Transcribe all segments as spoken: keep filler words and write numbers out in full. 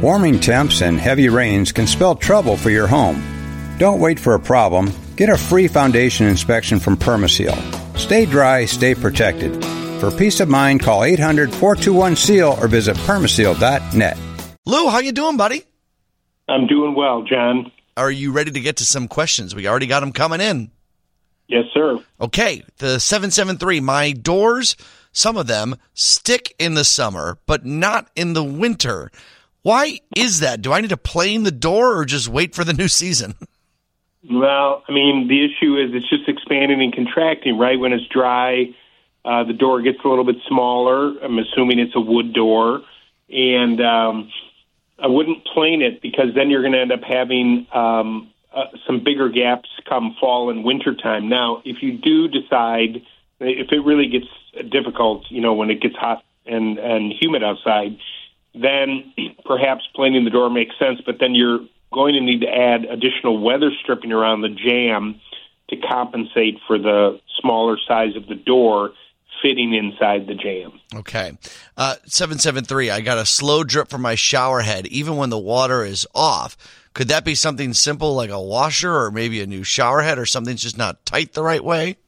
Warming temps and heavy rains can spell trouble for your home. Don't wait for a problem. Get a free foundation inspection from Permaseal. Stay dry, stay protected. For peace of mind, call eight hundred, four two one, S E A L or visit permaseal dot net. Lou, how you doing, buddy? I'm doing well, John. Are you ready to get to some questions? We already got them coming in. Yes, sir. Okay, the seven seven three, my doors, some of them stick in the summer, but not in the winter. Why is that? Do I need to plane the door or just wait for the new season? Well, I mean, the issue is it's just expanding and contracting, right? When it's dry, uh, the door gets a little bit smaller. I'm assuming it's a wood door. And um, I wouldn't plane it because then you're going to end up having um, uh, some bigger gaps come fall and winter time. Now, if you do decide, if it really gets difficult, you know, when it gets hot and, and humid outside, then perhaps planing the door makes sense, but then you're going to need to add additional weather stripping around the jamb to compensate for the smaller size of the door fitting inside the jamb. Okay. Uh, seven seven three, I got a slow drip from my shower head, even when the water is off. Could that be something simple like a washer or maybe a new shower head or something's just not tight the right way?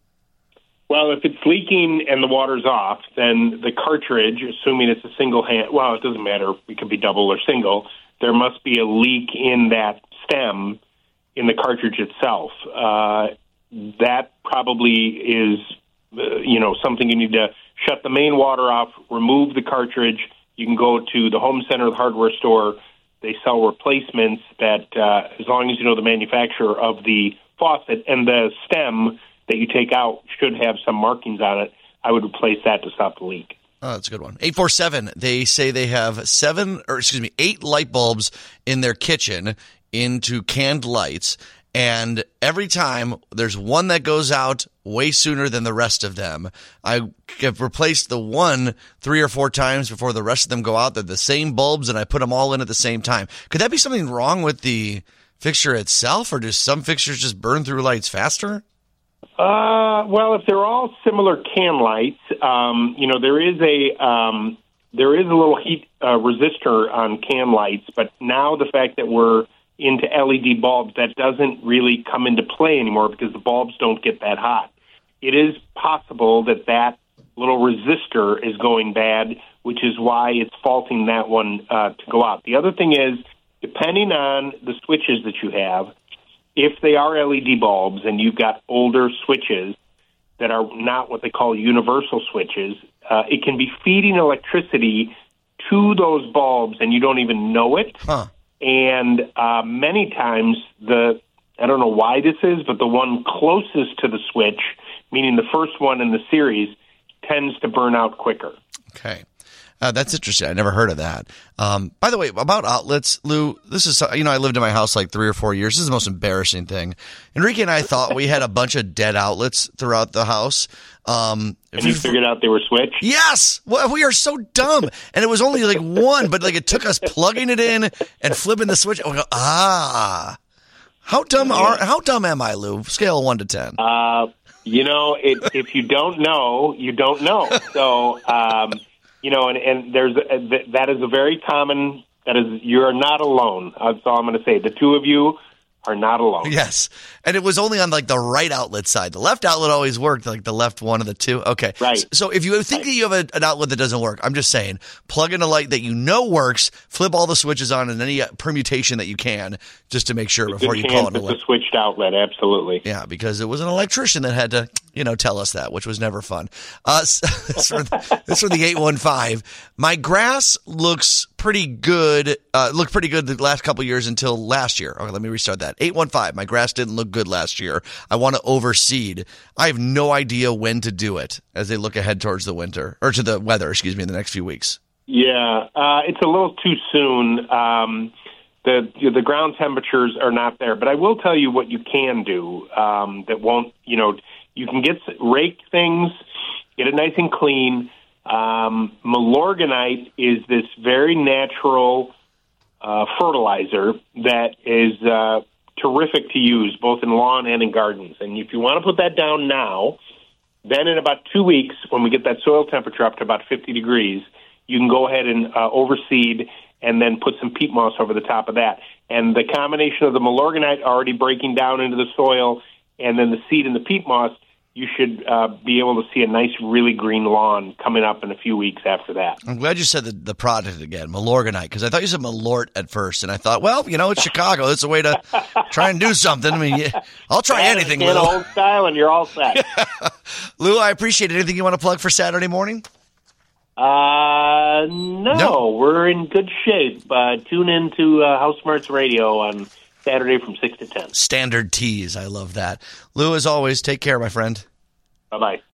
Well, if it's leaking and the water's off, then the cartridge, assuming it's a single hand, well, it doesn't matter. It could be double or single. There must be a leak in that stem in the cartridge itself. Uh, that probably is, uh, you know, something you need to shut the main water off, remove the cartridge. You can go to the home center, the hardware store. They sell replacements that, uh, as long as you know the manufacturer of the faucet and the stem that you take out should have some markings on it, I would replace that to stop the leak. Oh, that's a good one. eight four seven, they say they have seven, or excuse me, eight light bulbs in their kitchen into canned lights, and every time there's one that goes out way sooner than the rest of them. I have replaced the one three or four times before the rest of them go out. They're the same bulbs, and I put them all in at the same time. Could that be something wrong with the fixture itself, or do some fixtures just burn through lights faster? Uh, well, if they're all similar can lights, um, you know, there is a um, there is a little heat uh, resistor on can lights, but now the fact that we're into L E D bulbs, that doesn't really come into play anymore because the bulbs don't get that hot. It is possible that that little resistor is going bad, which is why it's faulting that one uh, to go out. The other thing is, depending on the switches that you have, if they are L E D bulbs and you've got older switches that are not what they call universal switches, uh, it can be feeding electricity to those bulbs and you don't even know it. Huh. And uh, many times, the I don't know why this is, but the one closest to the switch, meaning the first one in the series, tends to burn out quicker. Okay. Uh, that's interesting. I never heard of that. Um, by the way, about outlets, Lou, this is, you know, I lived in my house like three or four years. This is the most embarrassing thing. Enrique and I thought we had a bunch of dead outlets throughout the house. Um, and you figured out they were switched? Yes. Well, we are so dumb. And it was only like one, but like it took us plugging it in and flipping the switch. And we go, ah. How dumb are, how dumb am I, Lou? Scale of one to ten. Uh, you know, it, if you don't know, you don't know. So, um, You know, and, and there's a, that is a very common, that is, you're not alone. That's all I'm going to say. The two of you are not alone. Yes. And it was only on like the right outlet side. The left outlet always worked, like the left one of the two. Okay. Right. So if you think right. that you have a, an outlet that doesn't work, I'm just saying, plug in a light that you know works, flip all the switches on in any permutation that you can, just to make sure It's before you call it a light. It's a switched outlet, absolutely. Yeah, because it was an electrician that had to, you know, tell us that, which was never fun. Uh, this for the, this for the eight one five. My grass looks pretty good, uh, looked pretty good the last couple of years until last year. Okay, let me restart that. eight one five, my grass didn't look good last year. I want to overseed. I have no idea when to do it as they look ahead towards the winter, or to the weather, excuse me, in the next few weeks. Yeah, uh, it's a little too soon. Um, the the ground temperatures are not there, but I will tell you what you can do um, that won't, you know, you can get rake things, get it nice and clean. Um, Milorganite is this very natural uh, fertilizer that is uh, terrific to use both in lawn and in gardens. And if you want to put that down now, then in about two weeks, when we get that soil temperature up to about fifty degrees, you can go ahead and uh, overseed and then put some peat moss over the top of that. And the combination of the Milorganite already breaking down into the soil and then the seed and the peat moss, you should uh, be able to see a nice, really green lawn coming up in a few weeks after that. I'm glad you said the, the product again, Milorganite, because I thought you said Malort at first, and I thought, well, you know, it's Chicago. It's a way to try and do something. I mean, yeah, I'll try Add anything, a Lou. old style, and you're all set. Lou, I appreciate it. Anything you want to plug for Saturday morning? Uh, no, No. we're in good shape. Uh, tune in to uh, House Smarts Radio on Saturday from six to ten. Standard teas. I love that. Lou, as always, take care, my friend. Bye-bye.